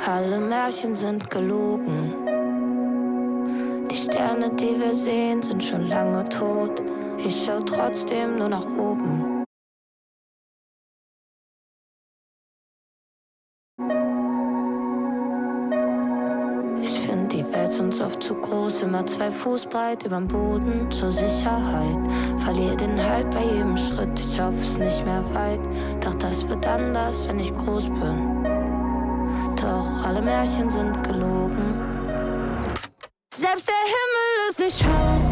Alle Märchen sind gelogen. Die Sterne, die wir sehen, sind schon lange tot. Ich schau trotzdem nur nach oben. Ich find die Welt sonst oft zu groß, immer 2 Fuß breit überm Boden zur Sicherheit. Verlier den Halt bei jedem Schritt, ich hoffe es nicht mehr weit. Doch das wird anders, wenn ich groß bin. Doch alle Märchen sind gelogen. Selbst der Himmel ist nicht hoch